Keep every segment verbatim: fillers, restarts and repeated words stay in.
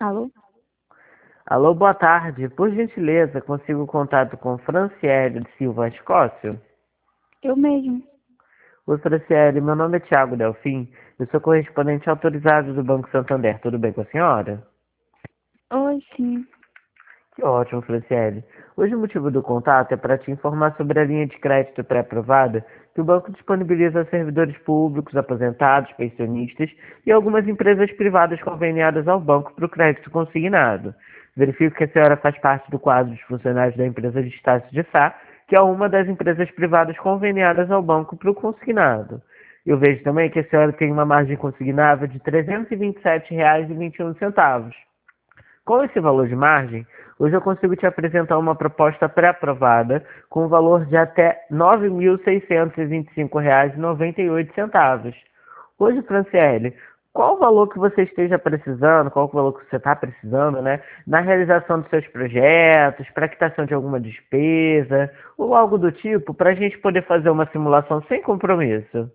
Alô? Alô, boa tarde. Por gentileza, consigo contato com Franciele Silva Escócio? Eu mesmo. Oi, Franciele, meu nome é Thiago Delfim. Eu sou correspondente autorizado do Banco Santander. Tudo bem com a senhora? Oi, sim. Que ótimo, Franciele. Hoje o motivo do contato é para te informar sobre a linha de crédito pré-aprovada que o banco disponibiliza a servidores públicos, aposentados, pensionistas e algumas empresas privadas conveniadas ao banco para o crédito consignado. Verifico que a senhora faz parte do quadro dos funcionários da empresa de Estácio de Sá, que é uma das empresas privadas conveniadas ao banco para o consignado. Eu vejo também que a senhora tem uma margem consignável de trezentos e vinte e sete reais e vinte e um centavos. Com esse valor de margem, hoje eu consigo te apresentar uma proposta pré-aprovada com um valor de até nove mil seiscentos e vinte e cinco reais e noventa e oito centavos. Hoje, Franciele, qual o valor que você esteja precisando, qual o valor que você está precisando, né, na realização dos seus projetos, para quitação de alguma despesa, ou algo do tipo, para a gente poder fazer uma simulação sem compromisso?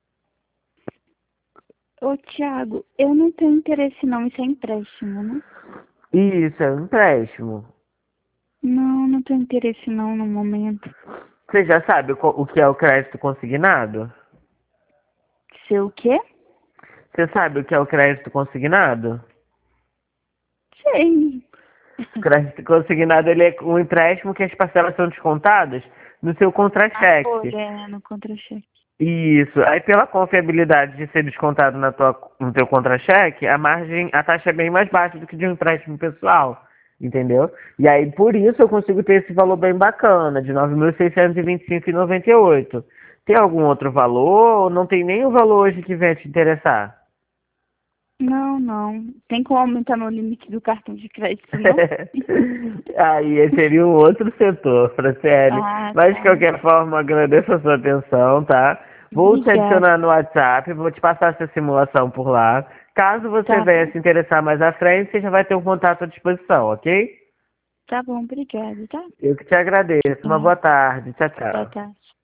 Ô, Thiago, eu não tenho interesse não, isso é empréstimo, né? Isso, é um empréstimo. Não, não tenho interesse não no momento. Você já sabe o co- o que é o crédito consignado? Sei o quê? Você sabe o que é o crédito consignado? Sei. O crédito consignado ele é um empréstimo que as parcelas são descontadas no seu Na contra-cheque. folha, é, no contra-cheque. Isso. Aí pela confiabilidade de ser descontado na tua, no teu contra-cheque, a margem, a taxa é bem mais baixa do que de um empréstimo pessoal. Entendeu? E aí por isso eu consigo ter esse valor bem bacana, de nove mil seiscentos e vinte e cinco reais e noventa e oito centavos. Tem algum outro valor ou não tem nem o valor hoje que venha te interessar? Não, não. Tem como aumentar meu limite do cartão de crédito, não? Aí seria um outro setor, Franciele. Ah, Mas de tá. qualquer forma, agradeço a sua atenção, tá? Vou te Obrigada. adicionar no WhatsApp, vou te passar essa simulação por lá. Caso você Tá venha bom. se interessar mais à frente, você já vai ter um contato à disposição, ok? Tá bom, obrigada, tá? Eu que te agradeço. Uma Tá, boa tarde. Tchau, tá, tchau. tá.